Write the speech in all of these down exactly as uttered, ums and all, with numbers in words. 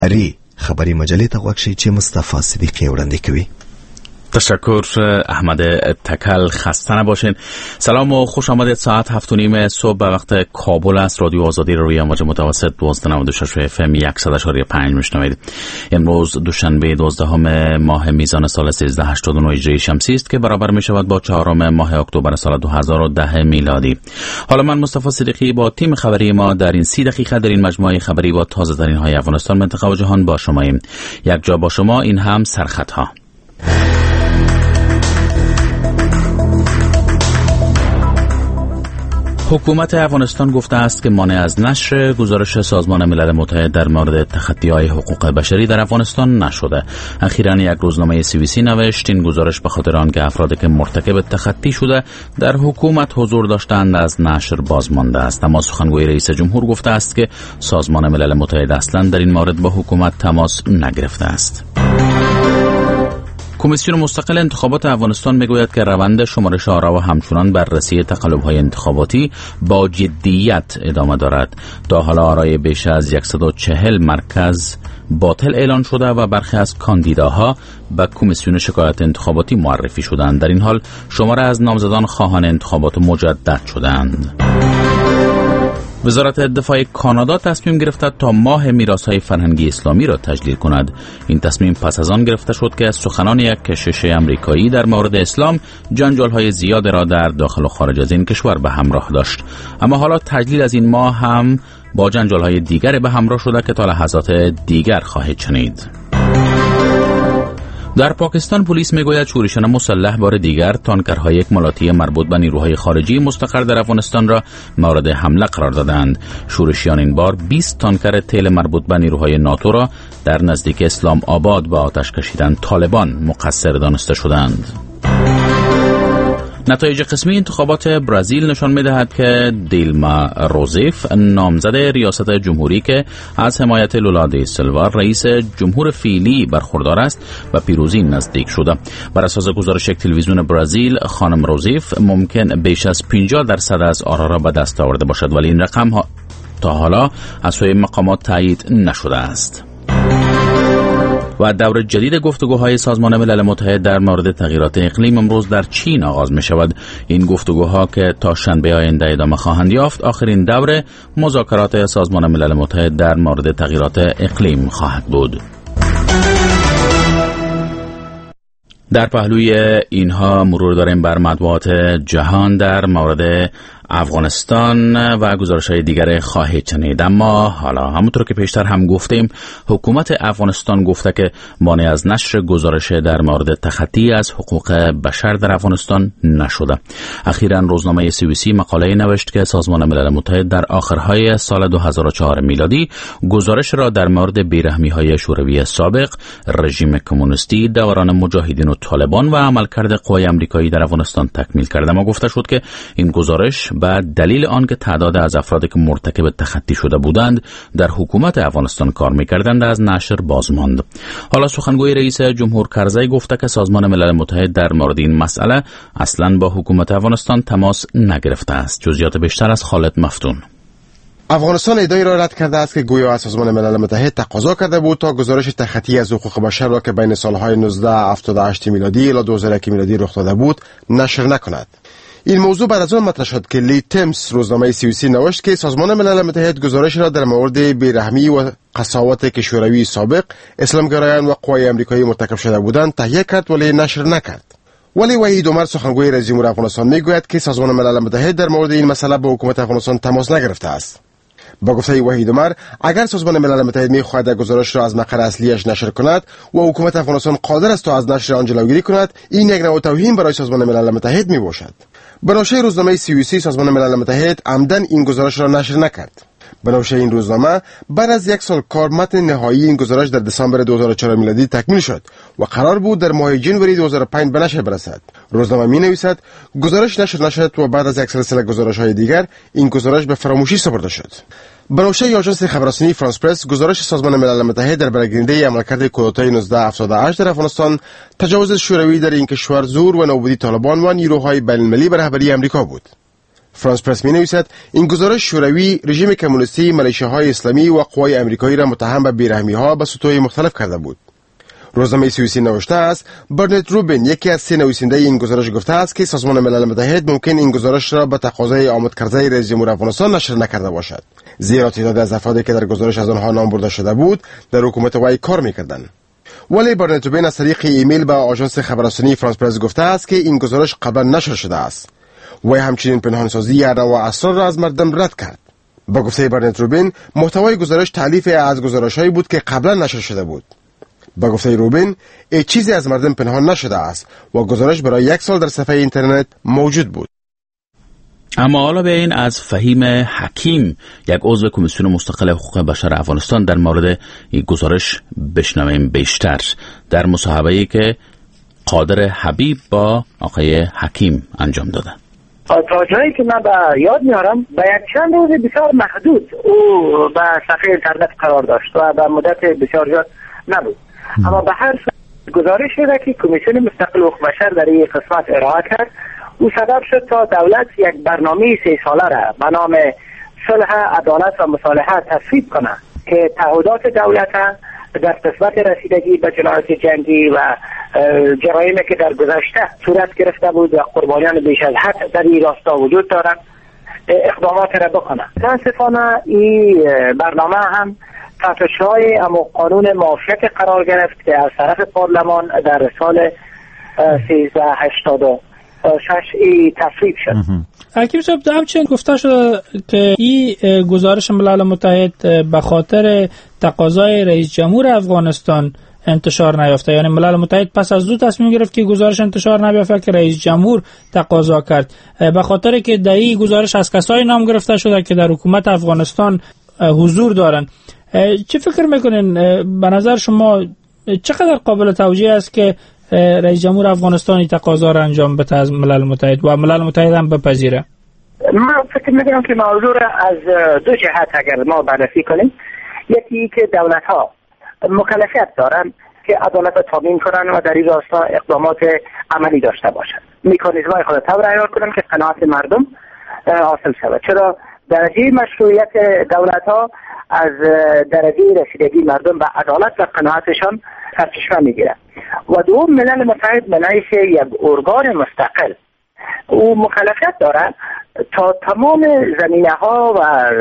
اری خبری مجله ته غوښ شي چې مصطفی صدیقی وړاندې کوي. تشکر احمد تکل، خسته نباشین. سلام و خوش آمدید. ساعت هفت و نیم صبح به وقت کابل است. رادیو آزادی رو روی امواج متوسط دوازده و نود و شش اف ام صد و اشاری پنج میشنوید. امروز دوشنبه دوازدهم ماه میزان سال سیزده هشتاد و نه هجری شمسی است که برابر می شود با چهارم ماه اکتبر سال دو هزار و ده میلادی. حالا من مصطفی صدیقی با تیم خبری ما در این سی دقیقه در این مجموعه خبری با تازه ترین های افغانستان، منطقه و جهان با شماییم. یک جا با شما، این هم سرخط ها. حکومت افغانستان گفته است که مانع از نشر گزارش سازمان ملل متحد در مورد تخطی‌های حقوق بشری در افغانستان نشده. اخیراً یک روزنامه سی وی سی نوشت این گزارش به خاطر آنکه افرادی که مرتکب تخطی شده در حکومت حضور داشتند از نشر باز مانده است. اما سخنگوی رئیس جمهور گفته است که سازمان ملل متحد اصلاً در این مورد با حکومت تماس نگرفته است. کمیسیون مستقل انتخابات افغانستان میگوید که روند شمارش آرا و همچنان بررسی تقلب‌های انتخاباتی با جدیت ادامه دارد. تا حالا آرای بیش از صد و چهل مرکز باطل اعلان شده و برخی از کاندیداها به کمیسیون شکایت انتخاباتی معرفی شدند. در این حال شماره از نامزدان خواهان انتخابات مجدد شدند. وزارت دفاع کانادا تصمیم گرفته تا ماه میراث‌های فرهنگی اسلامی را تجلیل کند. این تصمیم پس از آن گرفته شد که سخنان یک کشش امریکایی در مورد اسلام جنجال‌های زیاد را در داخل و خارج از این کشور به همراه داشت. اما حالا تجلیل از این ماه هم با جنجال‌های دیگر به همراه شده که تا لحظات دیگر خواهید شنید. در پاکستان پلیس میگوید شورشیان مسلح بار دیگر تانکرهای یک ملاطی مربوط به نیروهای خارجی مستقر در افغانستان را مورد حمله قرار دادند. شورشیان این بار بیست تانکر تیل مربوط به نیروهای ناتو را در نزدیک اسلام آباد به آتش کشیدن طالبان مقصر دانسته شدند. نتایج قسمی انتخابات برزیل نشان می‌دهد که دیلما روزیف نامزد ریاست جمهوری که از حمایت لولا دی سیلوا رئیس جمهور فعلی برخوردار است و پیروزی نزدیک شده. بر اساس گزارش یک تلویزیون برزیل، خانم روزیف ممکن بیش از پنجاه درصد از آرا را به دست آورده باشد، ولی این رقم ها تا حالا از سوی مقامات تایید نشده است. و دور جدید گفتگوهای سازمان ملل متحد در مورد تغییرات اقلیم امروز در چین آغاز می شود. این گفتگوها که تا شنبه آینده ادامه خواهند یافت آخرین دور مذاکرات سازمان ملل متحد در مورد تغییرات اقلیم خواهد بود. در پهلوی اینها مرور داریم بر مطبوعات جهان در مورد افغانستان و گزارش‌های دیگر خواهید شنید. اما حالا همونطور که پیشتر هم گفتیم، حکومت افغانستان گفته که مانع از نشر گزارش در مورد تخطی از حقوق بشر در افغانستان نشده. اخیراً روزنامه سی وی سی مقاله نوشت که سازمان ملل متحد در آخرهای سال دو هزار و چهار میلادی گزارش را در مورد بیرحمی‌های شوروی سابق، رژیم کمونیستی، دوران مجاهدین و طالبان و عملکرد قوای آمریکایی در افغانستان تکمیل کرده. ما گفته شد که این گزارش به دلیل آنکه تعداد از افرادی که مرتکب تخطی شده بودند در حکومت افغانستان کار می‌کردند از نشر باز ماند. حالا سخنگوی رئیس جمهور کرزی گفته که سازمان ملل متحد در مورد این مسئله اصلاً با حکومت افغانستان تماس نگرفته است. جزئیات بیشتر از خالد مفتون. افغانستان ادعای را رد کرده است که گویا از سازمان ملل متحد تقاضا کرده بود تا گزارش تخطی از حقوق بشر را که بین سالهای نوزده هفتاد و هشت میلادی الی دو هزار و یک میلادی رخ داده بود نشر نکند. این موضوع بعد از آن مطرح شد که لی تیمز روزنامه سی وی سی نوشت که سازمان ملل متحد گزارش را در مورد بیرحمی و قساوت که شوروی سابق، اسلامگرایان و قوای آمریکایی مرتکب شده بودند تهیه کرد ولی نشر نکرد. ولی وحید عمر سخنگوی رئیس جمهور افغانستان میگوید که سازمان ملل متحد در مورد این مسئله با حکومت افغانستان تماس نگرفته است. با گفته وحید عمر، اگر سازمان ملل متحد می‌خواهد گزارش را از مقر اصلیش نشر کند و حکومت افغانستان قادر است تا از نشر آن جلوگیری کند، این یک نوع توهین برای سازمان ملل متحد میباشد. بنابراین روزنامه سی وی سی سازمان ملل متحد عمدن این گزارش را نشر نکرد. بنابراین این روزنامه بعد از یک سال کار متن نهایی این گزارش در دسامبر دو هزار و چهار میلادی تکمیل شد و قرار بود در ماه ژانویه دو هزار و پنج به نشر برسد. روزنامه می نویسد گزارش نشر نشد و بعد از یک سلسله گزارش‌های دیگر این گزارش به فراموشی سپرده شد. بنابراین آژانس خبررسانی فرانس پرس گزارش سازمان ملل متحد در برگیرنده عملکرد کودتای نوزده هفتاد و هشت در افغانستان، تجاوز شوروی در این کشور، زور و نابودی طالبان و نیروهای بین‌المللی به رهبری آمریکا بود. فرانس پرس می نویسد این گزارش شوروی رژیم کمونیستی، ملیشه‌های اسلامی و قوای امریکایی را متهم به بیرحمی‌ها به سطوح مختلف کرده بود. روزنامه سوئیسی نوشته است برنت روبین، یکی از سه نویسنده این گزارش، گفته است که سازمان ملل متحد ممکن این گزارش را به تقاضای آمد کرده رئیس جمهور افغانستان نشر نکرده باشد، زیرا تعداد از افرادی که در گزارش از آنها نام برده شده بود در حکومت وی کار می‌کردند. ولی برنت روبین از طریق ایمیل به آژانس خبررسانی فرانس پرس گفته است که این گزارش قبلا نشر شده است. وی همچنین پنهانسازی نوع اسرار را از مردم رد کرد. با گفته برنت روبین، محتوای گزارش تألیف از گزارش‌هایی بود که قبلا نشر شده بود. با گفته روبین، هیچ چیزی از مردم پنهان نشده است و گزارش برای یک سال در صفحه اینترنت موجود بود. اما حالا به این از فهیم حکیم، یک عضو کمیسیون مستقل حقوق بشر افغانستان، در مورد این گزارش بشنویم بیشتر در مصاحبه‌ای که قادر حبیب با آقای حکیم انجام داده. تا جایی که من به یاد میارم به یک چند روز بسیار محدود او به صفحه اینترنت قرار داشت و به مدت بسیار زیاد نبود. اما به هر گزارش شده که کمیسیون مستقل حقوق بشر در این قسمت ارائه کرد، او سبب شد تا دولت یک برنامه سه ساله را به نام صلح، عدالت و مصالحه تصویب کنه که تعهدات دولت در قسمت رسیدگی به جنایات جنگی و جرایمی که در گذشته صورت گرفته بود و قربانیان بیش از حد در این راستا وجود دارند اقدامات را بکنه. متاسفانه این برنامه هم تحت شعاع اما قانون معافیت قرار گرفت که از طرف پارلمان در سال سیزده هشتاد و شش ای تصویب شد. حکیم صاحب، همچنین گفته شده که این گزارش ملل متحد به خاطر تقاضای رئیس جمهور افغانستان انتشار نیافته، یعنی ملل متحد پس از دو تصمیم گرفت که گزارش انتشار نیافته که رئیس جمهور تقاضا کرد، به خاطر که در این گزارش از کسایی نام گرفته شده که در حکومت افغانستان حضور دارند. چه فکر میکنین به نظر شما چقدر قابل توجیه است که رئیس جمهور افغانستان تقاضا را انجام بده از ملل متحد و ملل متحد هم بپذیره؟ من فکر میکنم که موضوع را از دو جهت اگر ما بررسی کنیم، یکی که دولت ها مکلفیت دارن که عدالت را تامین کنن و در این راستا اقدامات عملی داشته باشند، مکانیزم‌های خود طور عیار کنن که قناعت مردم حاصل شود. چرا درجه مشروعیت دولت ها از درجه رسیدگی مردم به عدالت و قناعتشان سرچشمه میگیره. و دوم، ملل متحد به نحیث یک ارگان مستقل او مکلفیت داره تا تمام زمینه ها و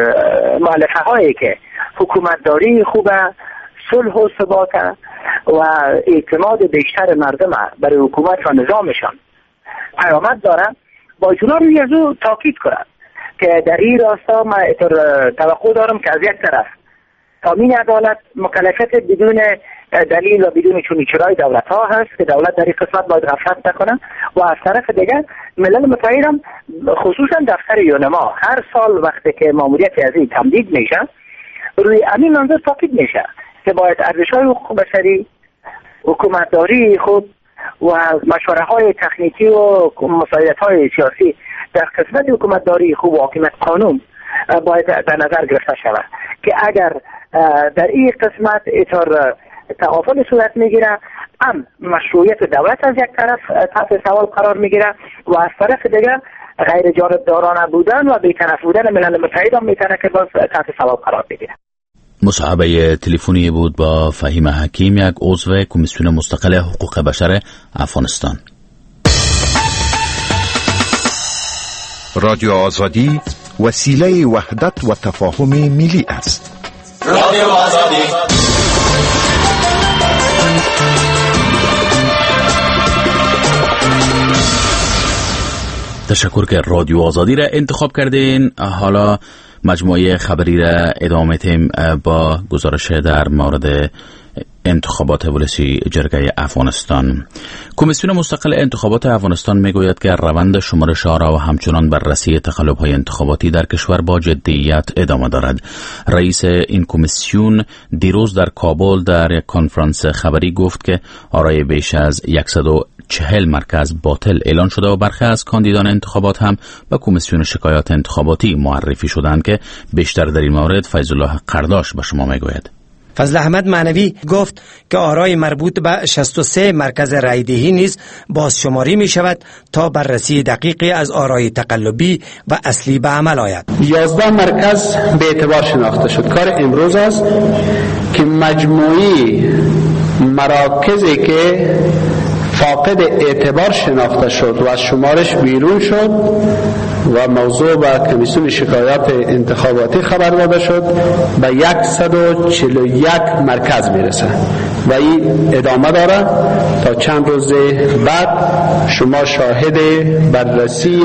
مؤلفه هایی که حکومتداری خوبه، صلح و ثبات و اعتماد بیشتر مردم برای حکومت و نظامشان پیامد داره، با جناب روی از او تاکید کنند که در این راستا من توقع دارم که از یک طرف تامین عدالت مکلفیت بدون دلیل و بدون چونیچرای دولت ها هست که دولت در این قسمت باید غفلت نکنه، و از طرف دیگر ملل متحد هم خصوصا دفتر یونما هر سال وقتی که ماموریت از این تمدید میشه روی همین منظور تاکید میشه که باید ارزش‌های حقوق بشری، حکومتداری خود و مشوره های تکنیکی و مساعدت های سیاسی در قسمت حکومتداری خوب و حاکمیت قانون باید در نظر گرفته شود که اگر در این قسمت اطار تعافل صورت میگیره، هم مشروعیت دولت از یک طرف تحت سوال قرار میگیره و از طرف دیگر غیر جانبدارانه بودن و بی‌طرف بودن ملل متحد هم میتونه که باز تحت سوال قرار بگیره. مصاحبه تلفنی بود با فهیم حکیم، یک عضو کمیسیون مستقل حقوق بشر افغانستان. رادیو آزادی وسیله وحدت و تفاهم ملی است. رادیو آزادی. تشکر که رادیو آزادی را انتخاب کردین. حالا مجموعه خبری را ادامه تیم با گزارش در مورد انتخابات ولسی جرگه افغانستان. کمیسیون مستقل انتخابات افغانستان میگوید که روند شمارش آرا و همچنان بررسی تقلب‌های انتخاباتی در کشور با جدیت ادامه دارد. رئیس این کمیسیون دیروز در کابل در یک کنفرانس خبری گفت که آرای بیش از صد و چهل مرکز باطل اعلان شده و برخی از کاندیدان انتخابات هم به کمیسیون شکایات انتخاباتی معرفی شدند که بیشتر در این مورد فیض الله قرداش به شما میگوید. فضل احمد معنوی گفت که آرای مربوط به شصت و سه مرکز رایدهی نیز بازشماری می شود تا بررسی دقیقی از آرای تقلبی و اصلی به عمل آید. یازده مرکز به اعتبار شناخته شد. کار امروز است که مجموعی مراکزی که فاقد اعتبار شناخته شد و از شمارش بیرون شد و موضوع به کمیسیون شکایات انتخاباتی خبر داده شد به صد و چهل و یک مرکز میرسه و این ادامه داره تا چند روز بعد شما شاهد بررسی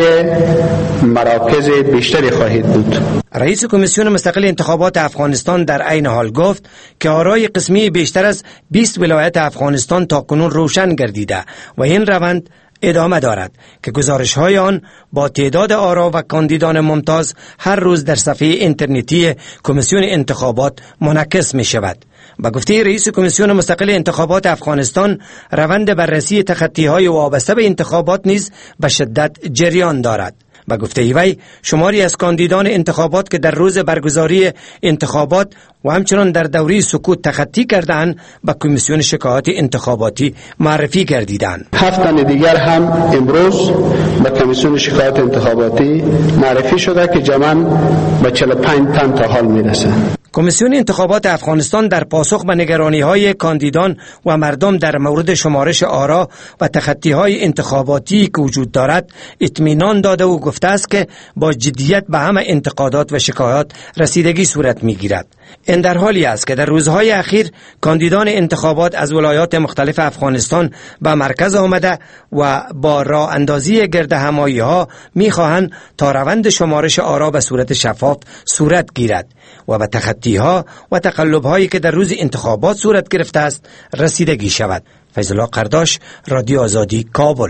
مراکز بیشتری خواهید بود. رئیس کمیسیون مستقل انتخابات افغانستان در عین حال گفت که آرای قسمی بیشتر از بیست ولایت افغانستان تاکنون روشن گردیده و این روند ادامه دارد که گزارش‌های آن با تعداد آرا و کاندیدان ممتاز هر روز در صفحه اینترنتی کمیسیون انتخابات منعکس می شود. با گفته رئیس کمیسیون مستقل انتخابات افغانستان، روند بررسی تخطی‌های وابسته به انتخابات نیز به شدت جریان دارد. با گفته وی، شماری از کاندیدان انتخابات که در روز برگزاری انتخابات و همچنان در دوره سکوت تخطی کردند به کمیسیون شکایات انتخاباتی معرفی گردیدند. هفت تن دیگر هم امروز به کمیسیون شکایات انتخاباتی معرفی شده که جمعاً به چهل و پنج تن تا حال میرسه. کمیسیون انتخابات افغانستان در پاسخ به نگرانی‌های کاندیدان و مردم در مورد شمارش آرا و تخطی‌های انتخاباتی که وجود دارد اطمینان داده و گفته است که با جدیت به همه انتقادات و شکایات رسیدگی صورت می‌گیرد. این در حالی است که در روزهای اخیر کاندیدان انتخابات از ولایات مختلف افغانستان به مرکز آمده و با راه اندازی گرد همایی‌ها می‌خواهند تا روند شمارش آرا به صورت شفاف صورت گیرد و به تخطی‌ها و تقلب‌هایی که در روز انتخابات صورت گرفته است رسیدگی شود. فیض الله قرداش، رادیو آزادی، کابل.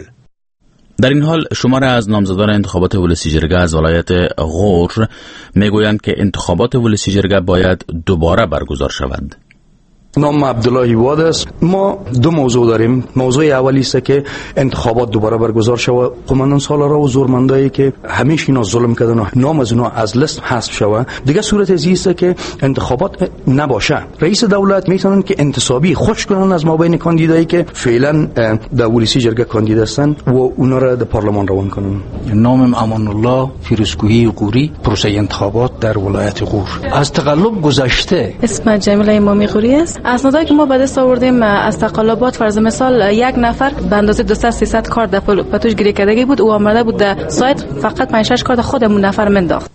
در این حال شماره از نامزدان انتخابات ولسی جرگه از ولایت غور میگویند که انتخابات ولسی جرگه باید دوباره برگزار شود. نام عبدالله هیواد است. ما دو موضوع داریم. موضوع اولی است که انتخابات دوباره برگزار شود. قماندان سالارا و زورمندایی که همیشه اینا ظلم کردن و نام از اونا از لیست حذف شود. دیگه صورت ازی است که انتخابات نباشه. رئیس دولت میتونن که انتصابی خوش کنن از مابین کاندیدایی که فعلا در ولسی جرگه کاندید هستن و اونا را در پارلمان روان کنن. نامم امان الله فیروزکوهی غوری، پروسه انتخابات در ولایت غور. از تقلب گذشته. اسم جمیله امامی غوری است. اسنادایی که ما به دست آوردیم از تقلبات، فرض مثال یک نفر به اندازه دویست سیصد کارت در پتوش گیری کردگی بود، او آمده بود در سایت فقط پنج شش کارت خودمون نفر منداخت.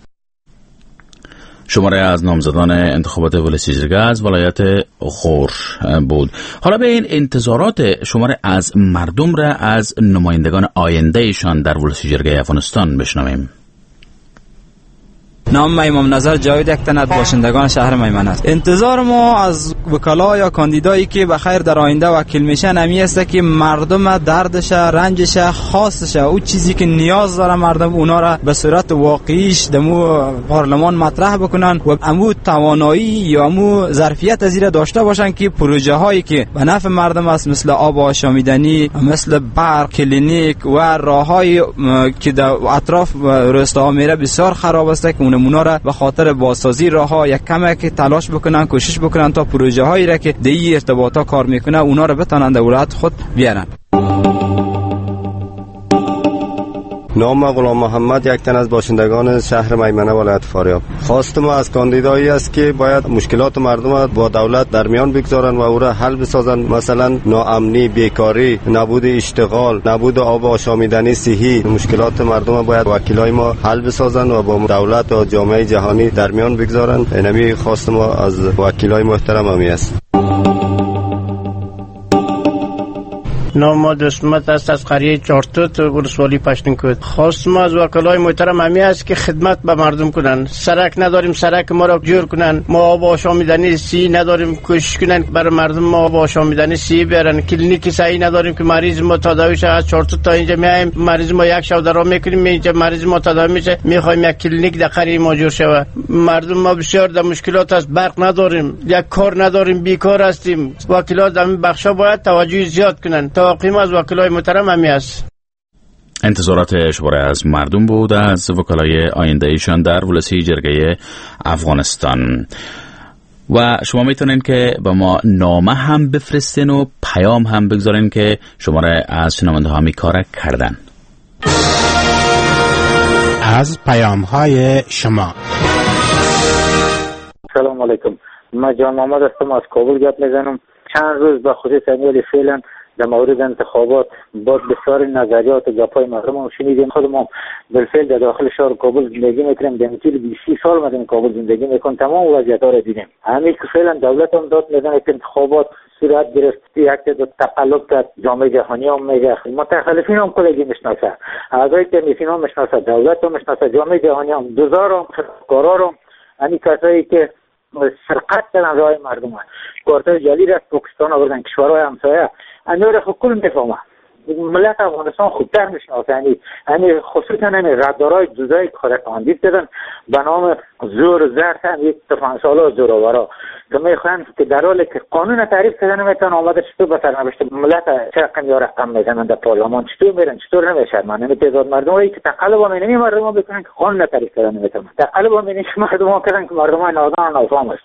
شماره از نامزدان انتخابات ولسی جرگه از ولایت غور بود. حالا به این انتظارات شماره از مردم را از نمایندگان آینده ایشان در ولسی جرگه افغانستان بشنویم. نام امام نظر جاوید یک تن از باشندگان شهر میمن است. انتظار ما از وکلا یا کاندیدایی که بخیر در آینده وکیل میشن همی است که مردم دردش، رنجش، خاصش، او چیزی که نیاز داره مردم اونا را به صورت واقعیش دمو پارلمان مطرح بکنن و امو توانایی یا امو ظرفیت از این داشته باشن که پروژه هایی که به نفع مردم است، مثل آب آشامیدنی، مثل برق، کلینیک و راههای که در اطراف روستاها میره بسیار خراب است که اونا را به خاطر بازسازی راهها یک کمی که تلاش بکنن، کوشش بکنن تا پروژه هایی را که دی ارتباطات کار میکنه اونا را بتونن در ولایت خود بیارن. نام غلام محمد، یک تن از باشندگان شهر میمنه ولایت فاریاب. خواست ما از کاندیدایی است که باید مشکلات مردم با دولت در میان بگذارن و او را حل بسازن، مثلا ناامنی، بیکاری، نبود اشتغال، نبود آب آشامیدنی صحی. مشکلات مردم باید وکیلای ما حل بسازن و با دولت و جامعه جهانی در میان بگذارن. اینمی خواست ما از وکیلای محترم همی است. نام ما دسمت است از قریه چارتوت ولسوالی پشتونکوت. خواست ما از وکلای محترم همی است که خدمت به مردم کنن. سرک نداریم، سرک ما را جور کنن. ما آب آشامیدنی سی نداریم، کوشش کنن برای مردم ما آب آشامیدنی سی بیارن. کلینیک صحیح نداریم که مریض ما تداوی شه. از چارتوت تا اینجا میایم، مریض ما یک شب درام میکنیم، اینجا مریض ما تداوی میشه، میخوایم یک کلینیک در قریه ما جور شه. مردم ما بسیار در مشکلات است. برق نداریم، یک کار نداریم، بیکار هستیم. وکلا در این بخشا باید توجه زیاد کنن. توقیم از وکلای محترم همی است. انتظارات شماره از مردم بود از وکلای آینده ایشان در ولسی جرگه افغانستان. و شما میتونین که به ما نامه هم بفرستین و پیام هم بگذارین که شماره از شنونده ها می کار کردن. از پیام های شما. سلام علیکم، من جان محمد هستم، از کابل گپ میزنم. چند روز به خصوص امیالی فعلا در مورد انتخابات با بسیار نظریات و گپای مردم رو شنیدیم. خودمون بالفعل در داخل شهر کابل زندگی میکنیم، در طول بیست سال ما در کابل زندگی میکنیم، تمام وضعیت‌ها رو دیدیم. همین که فعلا دولت هم داد میزنه که انتخابات صورت گرفت، یک تعداد تقلب کرد، جامعه جهانی هم میگه، متخلفین هم کلگی میشناسه، اعضای کمیسیون هم میشناسه، دولت هم میشناسه، جامعه جهانی هم، دوزار هم، خدمتکارا هم، همین کسایی که سرقت کردن رای مردم ها، کارتای جعلی از پاکستان آوردن کشورهای همسایه، اینا رو کل میفهمه. ملت افغانستان خوبتر میشناسه. یعنی یعنی خصوصا این رادارهای جزایی که خود تاندید کردن به نام زور زرد هم یک تفنگسالا زورآورا که میخوان که در حالی که قانون تعریف کردن نمیتونن آمده چطور به سر نوشته ملت چه رقم یا رقم میزنن در پارلمان، چطور میرن چطور نمیشرمن. یعنی تعداد مردم هایی که تقلب هم اینمی مردم ها بکنن که قانون تعریف کردن نمیتونن، تقلب هم اینمی مردم ها کردن که مردم های نادان و نافهم است.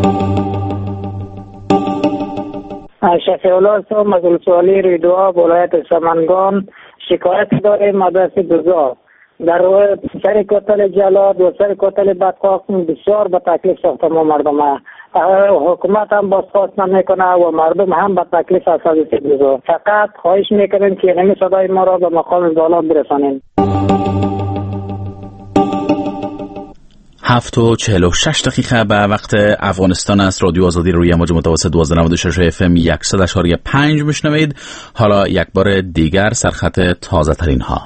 شفیع الله هستم از ولسوالی ریدوآب ولایت سمنگان. شکایت داریم مدرسه دوزار در سر قتل جلاد و سر قتل بدقاق بسیار به تکلیف ساخته ما مردم ها. حکومت هم بازخواست نمیکنه و مردم هم به تکلیف از حضرت دوزار. فقط خواهش میکنیم که نمی صدای ما را به مقام بالا برسانیم. هفت و چهل و شش دقیقه به وقت افغانستان است. رادیو آزادی روی موج متوسط دوازده و نود و شش اف ام صد و پنج میشنوید. حالا یک بار دیگر سرخط تازه ترین ها.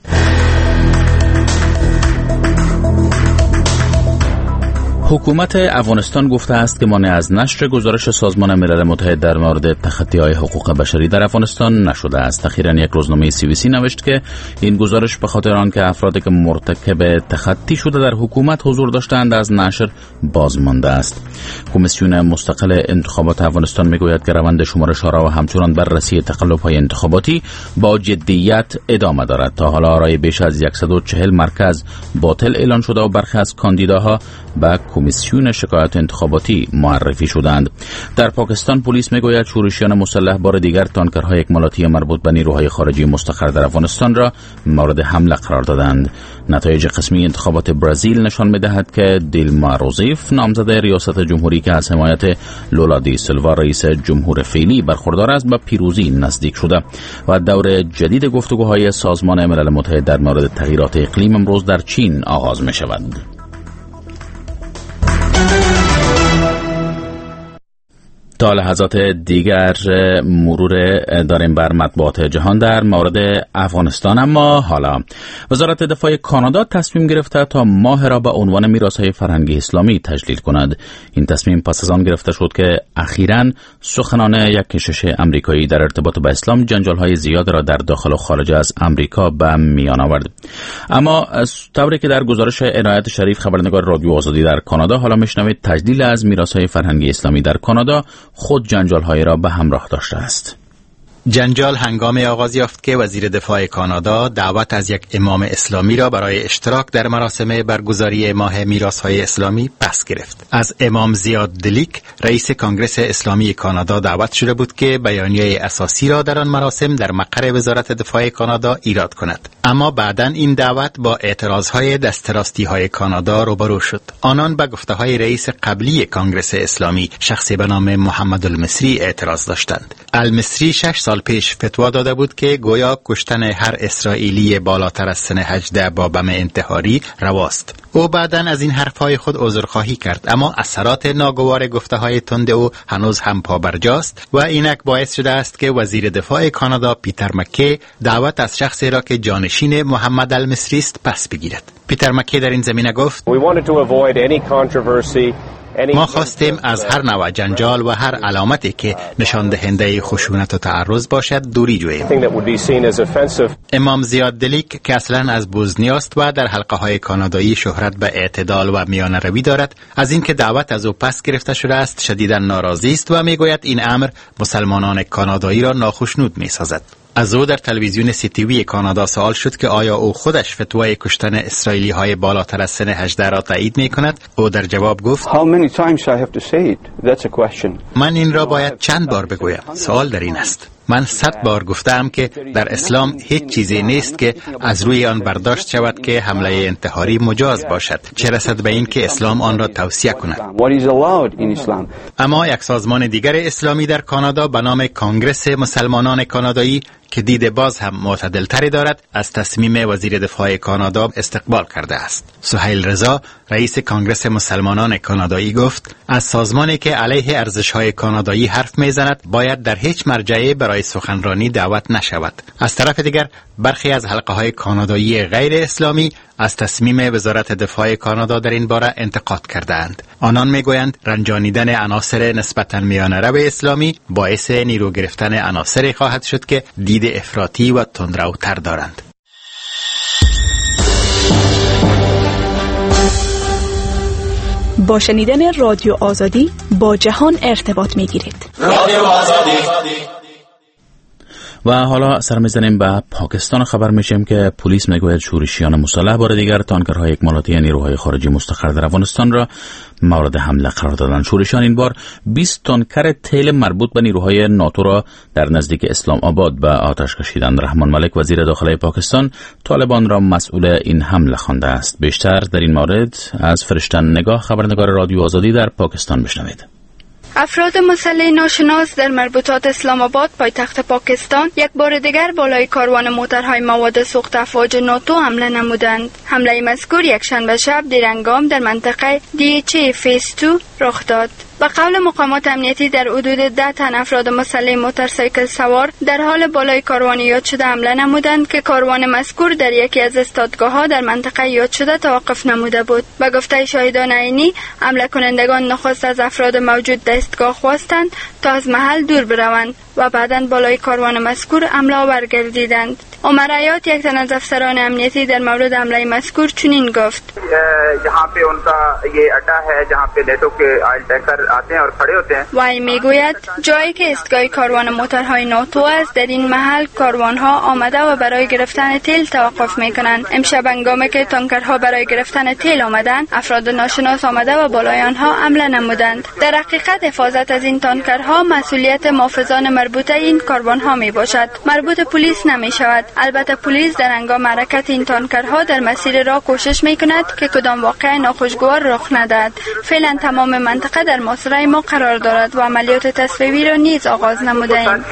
حکومت افغانستان گفته است که مانع از نشر گزارش سازمان ملل متحد در مورد تخطی‌های حقوق بشری در افغانستان نشده است. اخیراً یک روزنامه سی بی سی نوشت که این گزارش به خاطر آنکه افرادی که مرتکب تخطی شده در حکومت حضور داشتند از نشر بازمانده است. کمیسیون مستقل انتخابات افغانستان میگوید که روند شمارش‌ها و همچنان بررسی تقلب‌های انتخاباتی با جدیت ادامه دارد. تا حالا آرای بیش از صد و چهل مرکز باطل اعلان شده و برخی از کاندیداها به کمیسیون شکایت انتخاباتی معرفی شدند. در پاکستان پلیس میگوید شورشیان مسلح بار دیگر تانکرهای اکمالاتی مربوط به نیروهای خارجی مستقر در افغانستان را مورد حمله قرار دادند. نتایج قسمی انتخابات برزیل نشان میدهد که دیلما روزیف نامزد ریاست جمهوری که از حمایت لولا دی سیلوا رئیس جمهور فعلی برخوردار است به پیروزی نزدیک شده و دور جدید گفتگوهای سازمان ملل متحد در مورد تغییرات اقلیم امروز در چین آغاز می شود. تا لحظات دیگر مرور داریم بر مطبوعات جهان در مورد افغانستان. اما حالا وزارت دفاع کانادا تصمیم گرفته تا ماه را به عنوان میراث‌های فرهنگی اسلامی تجلیل کند. این تصمیم پس از آن گرفته شد که اخیراً سخنان یک کشش امریکایی در ارتباط با اسلام جنجال‌های زیاد را در داخل و خارج از امریکا به میان آورد. اما از طوری که در گزارش عنایت شریف خبرنگار رادیو آزادی در کانادا حالا میشنوید تجلیل از میراث‌های فرهنگی اسلامی در کانادا خود جنجال‌های را به همراه داشته است. جنجال هنگام آغاز یافت که وزیر دفاع کانادا دعوت از یک امام اسلامی را برای اشتراک در مراسم برگزاری ماه میراث‌های اسلامی پس گرفت. از امام زیاد دلیک رئیس کانگرس اسلامی کانادا دعوت شده بود که بیانیه اساسی را در آن مراسم در مقر وزارت دفاع کانادا ایراد کند. اما بعداً این دعوت با اعتراضهای دستراستی‌های کانادا روبرو شد. آنان به گفته‌های رئیس قبلی کانگرس اسلامی شخصی به نام محمد المصری اعتراض داشتند. المصری شش سال پیش فتوا داده بود که گویا کشتن هر اسرائیلی بالاتر از سن هجده با بم انتحاری رواست. او بعداً از این حرفهای خود عذرخواهی کرد، اما اثرات ناگوار گفته‌های تند او هنوز هم پابرجاست و اینک باعث شده است که وزیر دفاع کانادا پیتر مکی دعوت از شخصی را که جانشین محمد المصری است پس بگیرد. پیتر مکی در این زمینه گفت: ما خواستیم از هر نوع جنجال و هر علامتی که نشان دهنده خشونت و تعرض باشد دوری جوییم. امام زیاد دلیک که اصلا از بوزنی است و در حلقه های کانادایی شهرت به اعتدال و میانه روی دارد، از اینکه دعوت از او پس گرفته شده است شدیداً ناراضی است و میگوید این امر مسلمانان کانادایی را ناخشنود میسازد. از او در تلویزیون سی تی وی کانادا سوال شد که آیا او خودش فتوای کشتن اسرائیلی های بالاتر از سن هجده را تایید می کند. او در جواب گفت من این را باید چند بار بگویم؟ سوال در این است. من صد بار گفتم که در اسلام هیچ چیزی نیست که از روی آن برداشت شود که حمله انتحاری مجاز باشد، چه رسد به این که اسلام آن را توصیه کند. اما یک سازمان دیگر اسلامی در کانادا به نام کانگرس مسلمانان کانادایی که دید باز هم معتدل تری دارد، از تصمیم وزیر دفاع کانادا استقبال کرده است. سهیل رضا، رئیس کانگرس مسلمانان کانادایی گفت از سازمانی که علیه ارزش‌های کانادایی حرف می‌زند باید در هیچ مرجعی برای سخنرانی دعوت نشود. از طرف دیگر برخی از حلقه‌های کانادایی غیر اسلامی از تصمیم وزارت دفاع کانادا در این باره انتقاد کردند. آنان میگویند رنجانیدن عناصر نسبتاً میانه‌رو اسلامی باعث نیرو گرفتن عناصری خواهد شد که دید افراطی و تندروتر دارند. با شنیدن رادیو آزادی با جهان ارتباط میگیرید. رادیو آزادی. و حالا سر میزنیم به پاکستان. خبر میشیم که پلیس میگوید شورشیان مسلح بار دیگر تانکرهای اکمالاتی نیروهای خارجی مستقر در افغانستان را مورد حمله قرار دادند. شورشیان این بار بیست تانکر تیل مربوط به نیروهای ناتو را در نزدیک اسلام آباد به آتش کشیدند. رحمان ملک وزیر داخلی پاکستان طالبان را مسئول این حمله خوانده است. بیشتر در این مورد از فرشتن نگاه، خبرنگار رادیو آزادی در پاکستان بشنوید. افراد مسلح ناشناس در مربوطات اسلام آباد پایتخت پاکستان یک بار دیگر بالای کاروان موترهای مواد سوخت افواج ناتو حمله نمودند. حمله مذکور یک شنبه شب دیرنگام در منطقه دی اچ ای فیز دو رخ داد. به قول مقامات امنیتی در حدود ده تن افراد مسلح موتورسیکل سوار در حال بالای کاروان یاد شده حمله نمودند که کاروان مذکور در یکی از استادگاه‌ها در منطقه یاد شده توقف نموده بود. به گفته شاهدان عینی، حمله کنندگان نخست از افراد موجود در استادگاه خواستند تا از محل دور بروند و بعداً بالای کاروان مذکور حمله آور گردیدند. عمر عیاط، یک تن از افسران امنیتی، در مورد حمله مذکور چنین گفت: जहां पे उनका ये अड्डा है जहां पे नेटो के ऑयल टैंकर आते हैं और खड़े होते हैं. وی میگوید جایی که ایستگاه کاروان موتورهای ناتو است، در این محل کاروانها آمده و برای گرفتن تیل توقف میکنند. امشب هنگامی که تانکرها برای گرفتن تیل آمدند، افراد ناشناس آمده و بالای آنها حمله نمودند. در حقیقت حفاظت از این تانکرها مسئولیت محافظان مربوطه این کاروانها می باشد، مربوط پلیس نمی شود. البته پلیس در هنگام حرکت این تانکرها در مسیر راه کوشش می کند که کدام واقعه ناخوشگوار رخ ندهد. فعلا تمام منطقه در محاصره ما قرار دارد و عملیات تصفیه‌ای را نیز آغاز نموده ایم.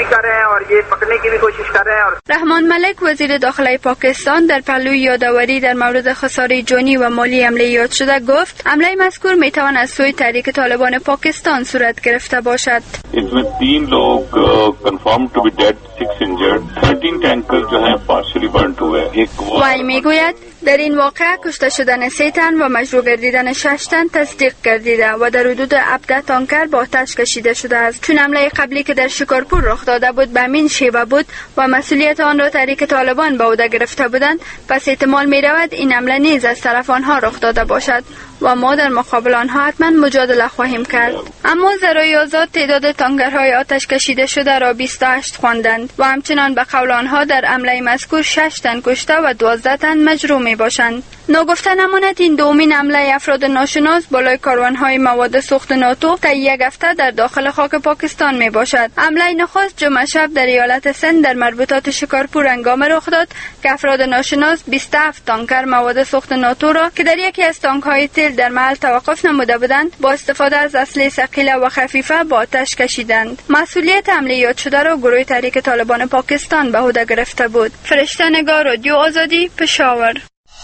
رحمان ملک وزیر داخلی پاکستان در پهلوی یادآوری در مورد خساره جانی و مالی حمله یاد شده گفت: حمله مذکور می توان از سوی تحریک طالبان پاکستان صورت گرفته باشد. इसमें तीन लोग confirm to be dead, six injured, thirteen tanker जो हैं पार्शियली बर्न्ड हुए हैं. एक وی میگوید در این واقعه کشته شدن سه تن و مجروح گردیدن شش تن تصدیق گردیده و در حدود هفده تانکر با آتش کشیده شده است. چون حمله قبلی که در شکارپور رخ داده بود به همین شیوه بود و مسئولیت آن را تحریک طالبان به عهده گرفته بودند، پس احتمال می رود این حمله نیز از طرف آنها رخ داده باشد و ما در مقابل آنها حتما مجادله خواهیم کرد. اما ذرای آزاد تعداد تانکرهای آتش کشیده شده را بیست و هشت خواندند و همچنان به قول آنها در حمله مذکور شش تن کشته و دوازده تن مجروح می باشند. ناگفته نماند این دومین حمله افراد ناشناس بالای کاروانهای مواد سوخت ناتو تا یک هفته در داخل خاک پاکستان می باشد. حمله نخست جمعه شب در ایالت سند در مربوطات شکارپور هنگام رخ داد که افراد ناشناس بیست و هفت تانکر مواد سوخت ناتو را که در یکی از تانک‌های تیل در محل توقف نموده بودند با استفاده از اسلحه ثقیله و خفیفه با آتش کشیدند. مسئولیت حمله یاد شده را گروه تحریک طالبان پاکستان به عهده گرفته بود. فرشته نگار، رادیو آزادی، پشاور.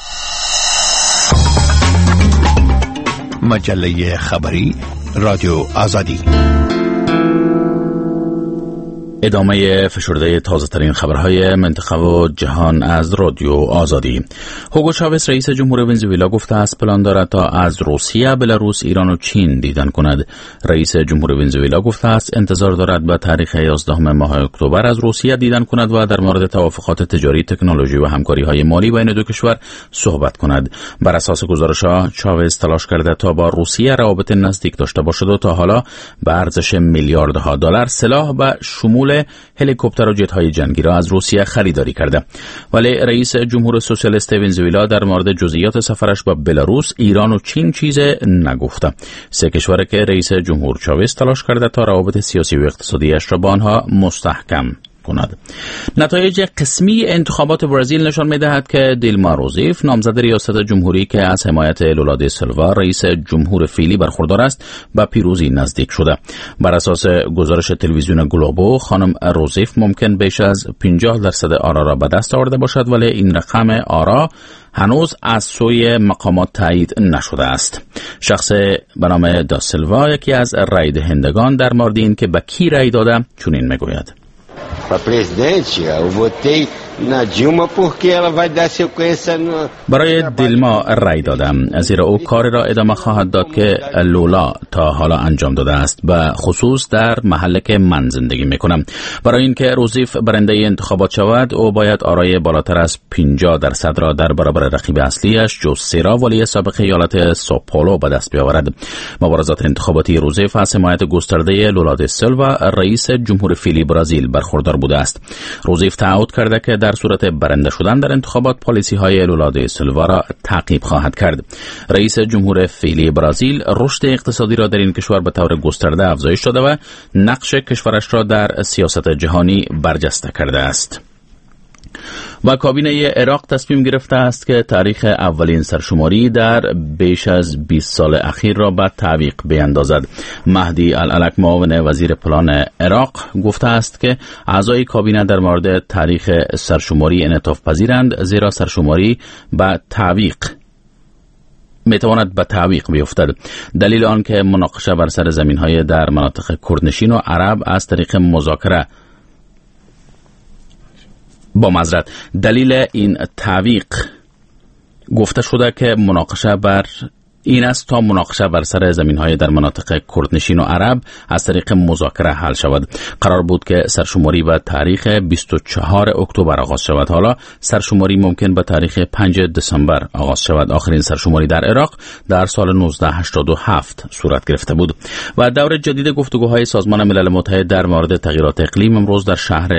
مجله خبری رادیو آزادی. ادامه فشرده تازه ترین خبرهای منطقه و جهان از رادیو آزادی. هوگو چاوز رئیس جمهور ونزوئلا گفته است پلان دارد تا از روسیه، بلاروس، ایران و چین دیدن کند. رئیس جمهور ونزوئلا گفته است انتظار دارد به تاریخ یازدهم ماه اکتبر از روسیه دیدن کند و در مورد توافقات تجاری، تکنولوژی و همکاری‌های مالی بین دو کشور صحبت کند. بر اساس گزارش‌ها چاوز تلاش کرده تا با روسیه روابط نزدیک داشته باشد و تا حالا به ارزش میلیاردها دلار سلاح و شمول کنترل هلیکوپتر و جت‌های جنگی را از روسیه خریداری کرده. ولی رئیس جمهور سوسیالیست ونزوئلا در مورد جزئیات سفرش با بلاروس، ایران و چین چیز نگفته. سه کشور که رئیس جمهور چاوز تلاش کرده تا روابط سیاسی و اقتصادیش را با آنها مستحکم کند. نتایج قسمی انتخابات برزیل نشان می‌دهد که دیلما روزیف، نامزد ریاست جمهوری که از حمایت لولا دی سیلوا رئیس جمهور فعلی برخوردار است، به پیروزی نزدیک شده. بر اساس گزارش تلویزیون گلوبو، خانم روزیف ممکن بیش از پنجاه درصد آرا را به دست آورده باشد، ولی این رقم آرا هنوز از سوی مقامات تایید نشده است. شخص به نام دا سیلوا، یکی از رای دهندگان، در مورد این که به کی رای داده چنین میگوید: برای دیلما رای دادم، زیرا او کار را ادامه خواهد داد که لولا تا حالا انجام داده است، به خصوص در محله که من زندگی میکنم. برای اینکه روزیف برنده انتخابات شود، او باید آرای بالاتر از پنجاه درصد را در برابر رقیب اصلیش جو سیرا، ولی سابق ایالت ساوپائولو، به دست بیاورد. مبارزات انتخاباتی روزیف از حمایت گسترده لولا دی سیلوا، رئیس جمهور فعلی برزیل، برخوردار بوده است. روزیف تعهد کرده که در صورت برنده شدن در انتخابات، پالیسی های لولا دی سیلوا را تعقیب خواهد کرد. رئیس جمهور فعلی برزیل رشد اقتصادی را در این کشور به طور گسترده افزایش داده و نقش کشورش را در سیاست جهانی برجسته کرده است. و کابینه عراق تصمیم گرفته است که تاریخ اولین سرشماری در بیش از بیست سال اخیر را به تعویق بیندازد. مهدی العلک، معاون وزیر پلان عراق، گفته است که اعضای کابینه در مورد تاریخ سرشماری انعطاف پذیرند، زیرا سرشماری به تعویق میتواند به تعویق بیفتد. دلیل آن که مناقشه بر سر زمین‌های در مناطق کردنشین و عرب از طریق مذاکره با معذرت دلیل این تعویق گفته شده که مناقشه بر این است تا مناقشه بر سر زمین‌های در مناطق کردنشین و عرب از طریق مذاکره حل شود. قرار بود که سرشماری به تاریخ بیست و چهارم اکتبر آغاز شود. حالا سرشماری ممکن به تاریخ پنجم دسامبر آغاز شود. آخرین سرشماری در عراق در سال نوزده هشتاد و هفت صورت گرفته بود. و دور جدید گفتگوهای سازمان ملل متحد در مورد تغییرات اقلیم امروز در شهر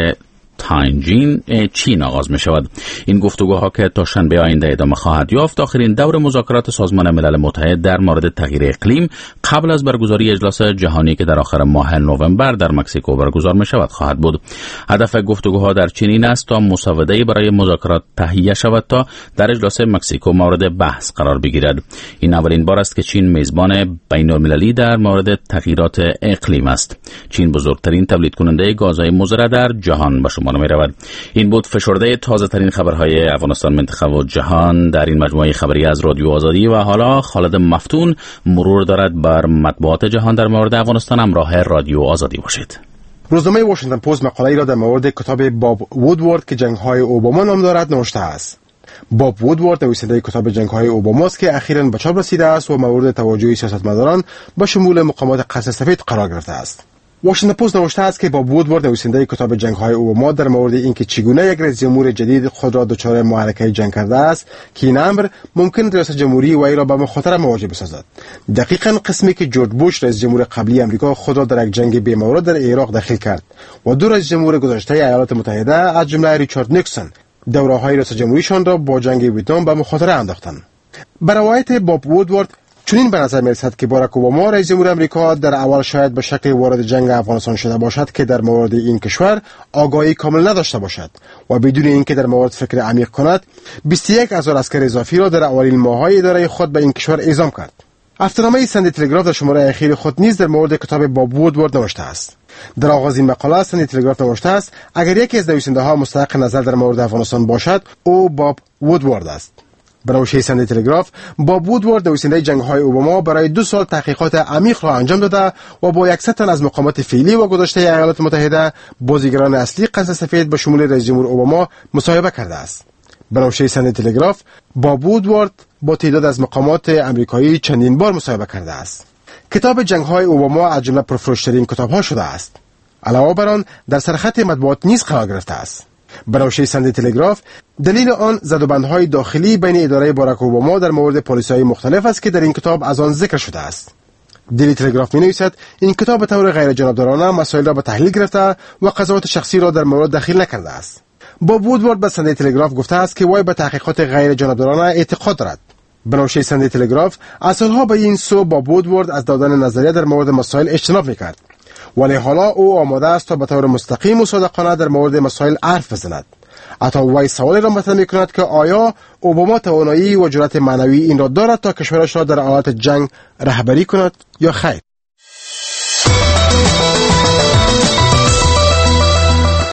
تاینجین چین آغاز می شود. این گفتگوها که تا شنبه آینده ادامه خواهد یافت، آخرین دور مذاکرات سازمان ملل متحد در مورد تغییر اقلیم قبل از برگزاری اجلاس جهانی که در آخر ماه نوامبر در مکزیکو برگزار می شود خواهد بود. هدف گفتگوها در چین این است تا مسوده‌ای برای مذاکرات تهیه شود تا در اجلاس مکزیکو مورد بحث قرار بگیرد. این اولین بار است که چین میزبان بین‌المللی در مورد تغییرات اقلیم است. چین بزرگترین تولید کننده گازهای مضر در جهان به شمار می رود. این بود فشرده تازه ترین خبرهای افغانستان، منطقه و جهان در این مجموعه خبری از رادیو آزادی. و حالا خالد مفتون مرور دارد بر مطبوعات جهان در مورد افغانستان. همراه رادیو آزادی باشید. روزنامه واشنگتن پست مقاله‌ای را در مورد کتاب باب وودوارد که جنگ‌های اوباما نام دارد نوشته است. باب وودوارد نویسنده کتاب جنگ‌های اوباما است که اخیراً به چاپ رسیده است و مورد توجه سیاستمداران به شمول مقامات قصر سفید قرار گرفته است. واشنگتن پست نوشته است که باب وودوارد نویسنده کتاب جنگ‌های اوباما در مورد اینکه چگونه یک رئیس جمهور جدید خود را دچار معرکه جنگ کرده است که این امر ممکن ریاست جمهوری وی را به مخاطره مواجه بسازد. دقیقاً قسمی که جورج بوش رئیس جمهور قبلی آمریکا خود را در یک جنگ بی‌مورد در عراق داخل کرد و دو رئیس جمهور گذشته ایالات متحده از جمله ریچارد نیکسون دوره‌های ریاست جمهوریشان را با جنگ ویتنام به مخاطره انداختند. بر روایت باب وودوارد چنین به نظر می‌رسد که باراک اوباما رئیس جمهور آمریکا در اول شاید به شکل وارد جنگ افغانستان شده باشد که در مورد این کشور آگاهی کامل نداشته باشد و بدون اینکه در مورد فکر عمیق کند بیست و یک هزار عسکر اضافی را در اولین ماه‌های اداره خود به این کشور اعزام کرد. هفته‌نامه ساندی تلگراف در شماره اخیر خود نیز در مورد کتاب باب وودوارد نوشته است. در آغاز این مقاله ساندی تلگراف نوشته است اگر یکی از نویسنده‌ها مستحق نظر در مورد افغانستان باشد او باب وودوارد است. برای ساندی تلگراف، باب وودوارد نویسنده جنگ‌های اوباما برای دو سال تحقیقات عمیق را انجام داده و با صد تن از مقامات فعلی و گذشته ایالات متحده، بازیگران اصلی قصر سفید به شمول رئیس جمهور اوباما مصاحبه کرده است. برای ساندی تلگراف، باب وودوارد با تعداد از مقامات آمریکایی چندین بار مصاحبه کرده است. کتاب جنگ‌های اوباما از جمله پرفروش‌ترین کتاب‌ها شده است. علاوه بر آن در سرخط مطبوعات نیز قرار گرفته است. برای ساندی تلگراف، دلیل آن زدوبندهای داخلی بین اداره باراک اوباما در مورد پالیسی‌های مختلف است که در این کتاب از آن ذکر شده است. دیلی تلگراف می نویسد این کتاب به طور غیر جنابدارانه مسائل را به تحلیل گرفته و قضاوت شخصی را در مورد دخیل نکرده است. باب وودوارد به سنده تلگراف گفته است که وی به تحقیقات غیر جنابدارانه اعتقاد دارد. بنابراین سنده تلگراف از سالها به این سو باب وودوارد از دادن نظریه در مورد مسائل اجتناب میکرد، ولی حالا او آماده است تا به طور مستقیم و صادقانه در مورد مسائل حرف بزند. حتی وی سوالی را مطرح میکند که آیا اوباما توانایی و جرأت معنوی این را دارد تا کشورش را در حالت جنگ رهبری کند یا خیر؟